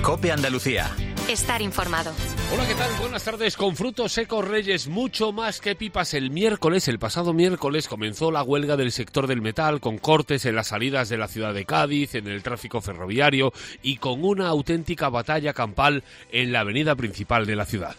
COPE Andalucía. Estar informado. Hola, ¿qué tal? Buenas tardes. Con frutos secos Reyes, mucho más que pipas. El pasado miércoles, comenzó la huelga del sector del metal, con cortes en las salidas de la ciudad de Cádiz, en el tráfico ferroviario y con una auténtica batalla campal en la avenida principal de la ciudad.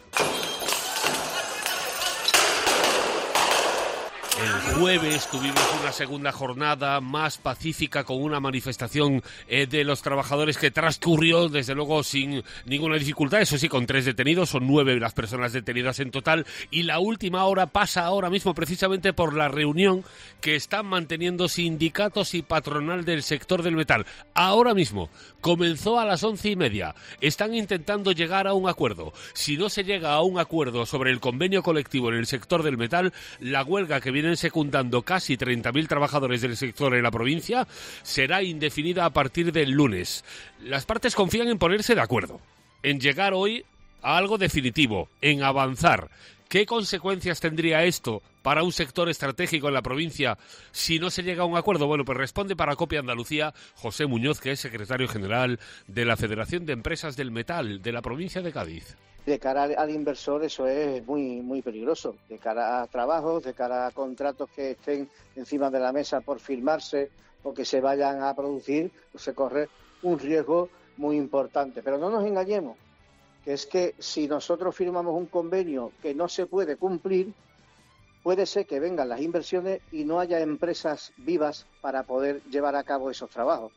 El jueves tuvimos una segunda jornada más pacífica con una manifestación de los trabajadores que transcurrió, desde luego, sin ninguna dificultad. Eso sí, con 3 detenidos, son 9 las personas detenidas en total. Y la última hora pasa ahora mismo precisamente por la reunión que están manteniendo sindicatos y patronal del sector del metal. Ahora mismo, comenzó a las 11:30. Están intentando llegar a un acuerdo. Si no se llega a un acuerdo sobre el convenio colectivo en el sector del metal, la huelga que vienen secundando casi 30.000 trabajadores del sector en la provincia será indefinida a partir del lunes. Las partes confían en ponerse de acuerdo, en llegar hoy a algo definitivo, en avanzar. ¿Qué consecuencias tendría esto para un sector estratégico en la provincia si no se llega a un acuerdo? Bueno, pues responde para COPE Andalucía José Muñoz, que es secretario general de la Federación de Empresas del Metal de la provincia de Cádiz. De cara al inversor eso es muy muy peligroso, de cara a trabajos, de cara a contratos que estén encima de la mesa por firmarse o que se vayan a producir, pues se corre un riesgo muy importante. Pero no nos engañemos, que es que si nosotros firmamos un convenio que no se puede cumplir, puede ser que vengan las inversiones y no haya empresas vivas para poder llevar a cabo esos trabajos.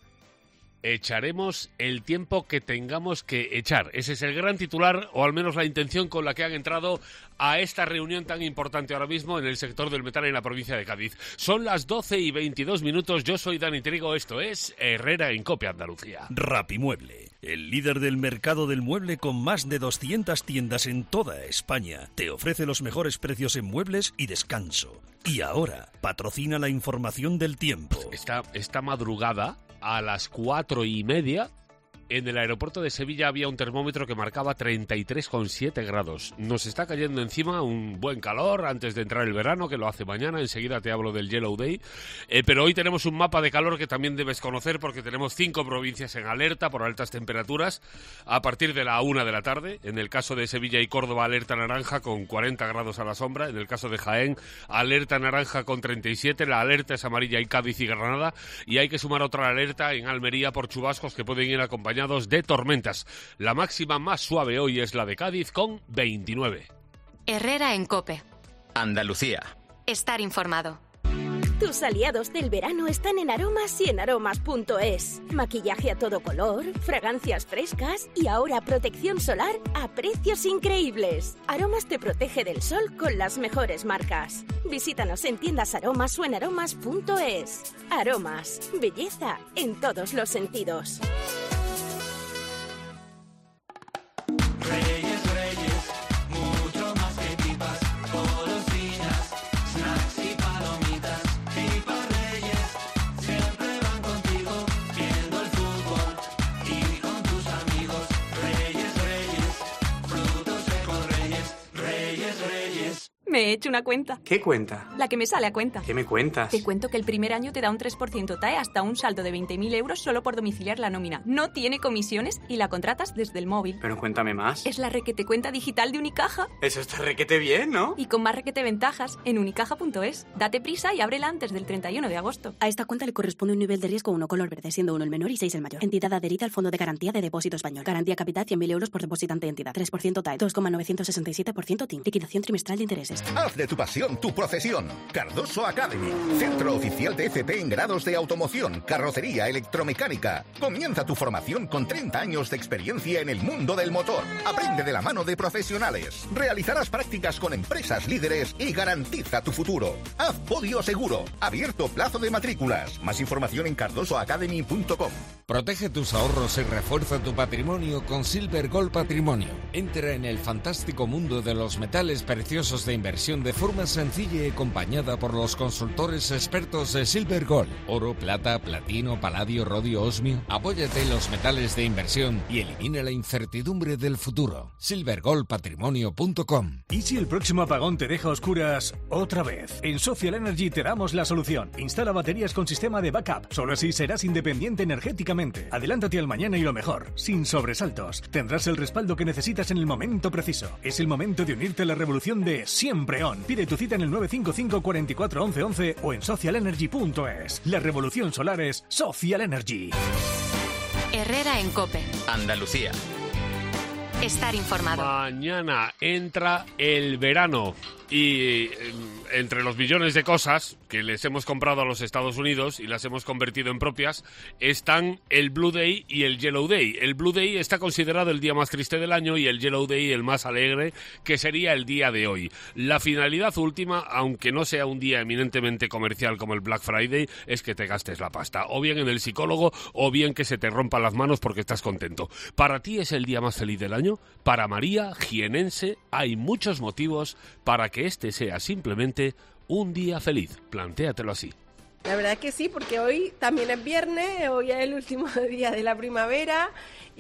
Echaremos el tiempo que tengamos que echar. Ese es el gran titular, o al menos la intención con la que han entrado a esta reunión tan importante ahora mismo en el sector del metal en la provincia de Cádiz. Son las 12:22. Yo soy Dani Trigo, esto es Herrera en COPE Andalucía. Rapimueble, el líder del mercado del mueble con más de 200 tiendas en toda España, te ofrece los mejores precios en muebles y descanso. Y ahora, patrocina la información del tiempo. Esta madrugada, a las 4:30, en el aeropuerto de Sevilla había un termómetro que marcaba 33,7 grados. Nos está cayendo encima un buen calor antes de entrar el verano, que lo hace mañana. Enseguida te hablo del Yellow Day. Pero hoy tenemos un mapa de calor que también debes conocer, porque tenemos 5 provincias en alerta por altas temperaturas a partir de la 1 de la tarde. En el caso de Sevilla y Córdoba, alerta naranja con 40 grados a la sombra. En el caso de Jaén, alerta naranja con 37. La alerta es amarilla en Cádiz y Granada. Y hay que sumar otra alerta en Almería por chubascos que pueden ir acompañados de tormentas. La máxima más suave hoy es la de Cádiz con 29. Herrera en COPE Andalucía. Estar informado. Tus aliados del verano están en Aromas y en aromas.es. Maquillaje a todo color, fragancias frescas y ahora protección solar a precios increíbles. Aromas te protege del sol con las mejores marcas. Visítanos en tiendas Aromas o en aromas.es. Aromas, belleza en todos los sentidos. Me he hecho una cuenta. ¿Qué cuenta? La que me sale a cuenta. ¿Qué me cuentas? Te cuento que el primer año te da un 3% TAE hasta un saldo de 20.000 euros solo por domiciliar la nómina. No tiene comisiones y la contratas desde el móvil. Pero cuéntame más. Es la requete cuenta digital de Unicaja. Eso está requete bien, ¿no? Y con más requete ventajas en unicaja.es. Date prisa y ábrela antes del 31 de agosto. A esta cuenta le corresponde un nivel de riesgo 1 color verde, siendo 1 el menor y 6 el mayor. Entidad adherida al Fondo de Garantía de Depósito Español. Garantía capital 100.000 euros por depositante de entidad. 3% TAE, 2,967% TIN. Liquidación trimestral de intereses. Haz de tu pasión tu profesión. Cardoso Academy, centro oficial de FP en grados de automoción, carrocería, electromecánica. Comienza tu formación con 30 años de experiencia en el mundo del motor. Aprende de la mano de profesionales. Realizarás prácticas con empresas líderes y garantiza tu futuro. Haz podio seguro. Abierto plazo de matrículas. Más información en cardosoacademy.com. Protege tus ahorros y refuerza tu patrimonio con Silver Gold Patrimonio. Entra en el fantástico mundo de los metales preciosos de inversión inversión de forma sencilla y acompañada por los consultores expertos de Silver Gold. Oro, plata, platino, paladio, rodio, osmio. Apóyate en los metales de inversión y elimina la incertidumbre del futuro. silvergoldpatrimonio.com. ¿Y si el próximo apagón te deja a oscuras otra vez? En Social Energy te damos la solución. Instala baterías con sistema de backup. Solo así serás independiente energéticamente. Adelántate al mañana y lo mejor, sin sobresaltos. Tendrás el respaldo que necesitas en el momento preciso. Es el momento de unirte a la revolución de Siempre On. Pide tu cita en el 955 44 11 11 o en socialenergy.es. La revolución solar es Social Energy. Herrera en COPE. Andalucía. Estar informado. Mañana entra el verano y entre los millones de cosas que les hemos comprado a los Estados Unidos y las hemos convertido en propias, están el Blue Day y el Yellow Day. El Blue Day está considerado el día más triste del año y el Yellow Day el más alegre, que sería el día de hoy. La finalidad última, aunque no sea un día eminentemente comercial como el Black Friday, es que te gastes la pasta, o bien en el psicólogo, o bien que se te rompan las manos porque estás contento. ¿Para ti es el día más feliz del año? Para María, jienense, hay muchos motivos para que este sea simplemente un día feliz. Plantéatelo así. La verdad es que sí, porque hoy también es viernes, hoy es el último día de la primavera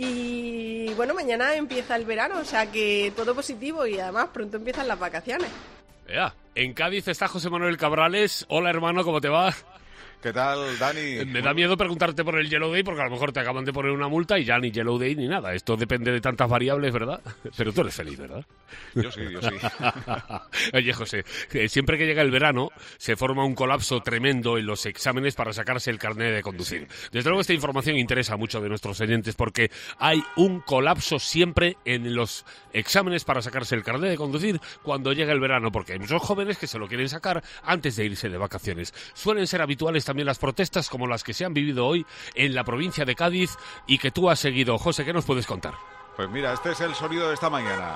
y bueno, mañana empieza el verano, o sea que todo positivo y además pronto empiezan las vacaciones. En Cádiz está José Manuel Cabrales. Hola hermano, ¿cómo te va? ¿Qué tal, Dani? Me da miedo preguntarte por el Yellow Day porque a lo mejor te acaban de poner una multa y ya ni Yellow Day ni nada. Esto depende de tantas variables, ¿verdad? Pero tú eres feliz, ¿verdad? Yo sí. Oye, José, siempre que llega el verano se forma un colapso tremendo en los exámenes para sacarse el carnet de conducir. Desde luego esta información interesa a muchos de nuestros oyentes porque hay un colapso siempre en los exámenes para sacarse el carnet de conducir cuando llega el verano, porque hay muchos jóvenes que se lo quieren sacar antes de irse de vacaciones. Suelen ser habituales también las protestas como las que se han vivido hoy en la provincia de Cádiz y que tú has seguido. José, ¿qué nos puedes contar? Pues mira, este es el sonido de esta mañana.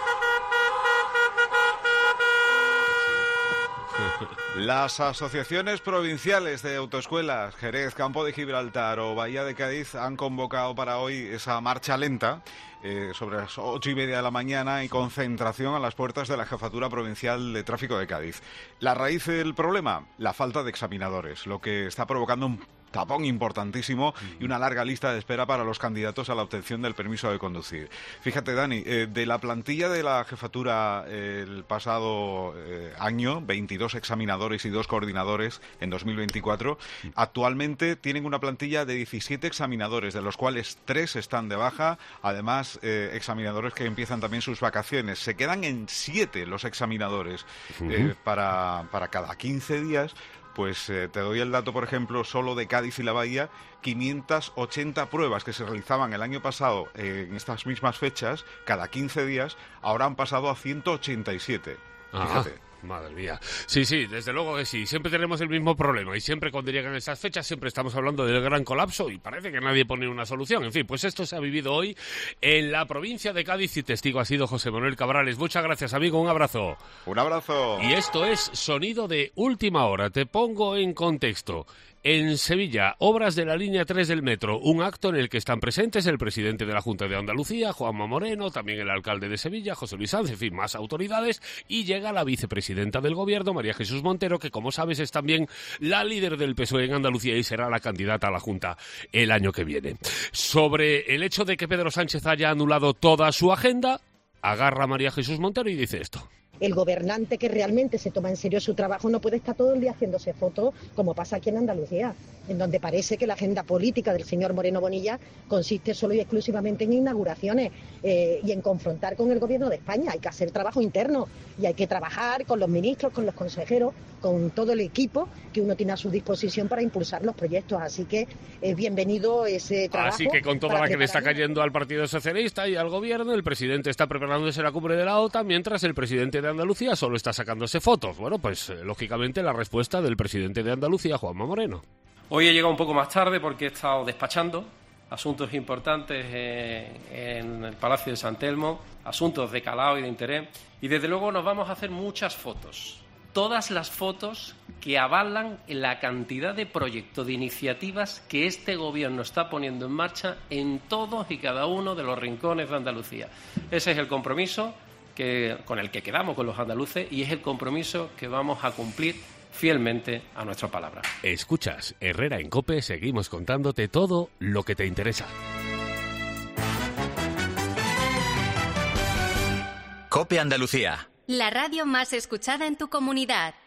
Las asociaciones provinciales de autoescuelas, Jerez, Campo de Gibraltar o Bahía de Cádiz han convocado para hoy esa marcha lenta sobre las 8:30 de la mañana y concentración a las puertas de la Jefatura Provincial de Tráfico de Cádiz. La raíz del problema, la falta de examinadores, lo que está provocando un tapón importantísimo y una larga lista de espera para los candidatos a la obtención del permiso de conducir. Fíjate, Dani, de la plantilla de la jefatura el pasado año, 22 examinadores y 2 coordinadores en 2024, actualmente tienen una plantilla de 17 examinadores, de los cuales 3 están de baja, además examinadores que empiezan también sus vacaciones. Se quedan en 7 los examinadores para cada 15 días. Pues te doy el dato, por ejemplo, solo de Cádiz y la Bahía, 580 pruebas que se realizaban el año pasado en estas mismas fechas, cada 15 días, ahora han pasado a 187. Fíjate. Madre mía. Sí, desde luego que sí. Siempre tenemos el mismo problema y siempre cuando llegan esas fechas siempre estamos hablando del gran colapso y parece que nadie pone una solución. En fin, pues esto se ha vivido hoy en la provincia de Cádiz y testigo ha sido José Manuel Cabrales. Muchas gracias, amigo. Un abrazo. Un abrazo. Y esto es Sonido de Última Hora. Te pongo en contexto. En Sevilla, obras de la línea 3 del metro, un acto en el que están presentes el presidente de la Junta de Andalucía, Juanma Moreno, también el alcalde de Sevilla, José Luis Sanz, en fin, más autoridades, y llega la vicepresidenta del Gobierno, María Jesús Montero, que como sabes es también la líder del PSOE en Andalucía y será la candidata a la Junta el año que viene. Sobre el hecho de que Pedro Sánchez haya anulado toda su agenda, agarra a María Jesús Montero y dice esto. El gobernante que realmente se toma en serio su trabajo no puede estar todo el día haciéndose fotos, como pasa aquí en Andalucía, en donde parece que la agenda política del señor Moreno Bonilla consiste solo y exclusivamente en inauguraciones y en confrontar con el gobierno de España. Hay que hacer trabajo interno y hay que trabajar con los ministros, con los consejeros, con todo el equipo que uno tiene a su disposición para impulsar los proyectos. Así que bienvenido ese trabajo. Así que con toda la que le está cayendo al Partido Socialista y al gobierno, el presidente está preparándose la cumbre de la OTAN, mientras el presidente de Andalucía solo está sacándose fotos. Bueno, pues lógicamente la respuesta del presidente de Andalucía, Juanma Moreno. Hoy he llegado un poco más tarde porque he estado despachando asuntos importantes en el Palacio de San Telmo, asuntos de calado y de interés, y desde luego nos vamos a hacer muchas fotos. Todas las fotos que avalan la cantidad de proyectos, de iniciativas que este gobierno está poniendo en marcha en todos y cada uno de los rincones de Andalucía. Ese es el compromiso con el que quedamos con los andaluces y es el compromiso que vamos a cumplir fielmente a nuestra palabra. Escuchas Herrera en COPE, seguimos contándote todo lo que te interesa. COPE Andalucía. La radio más escuchada en tu comunidad.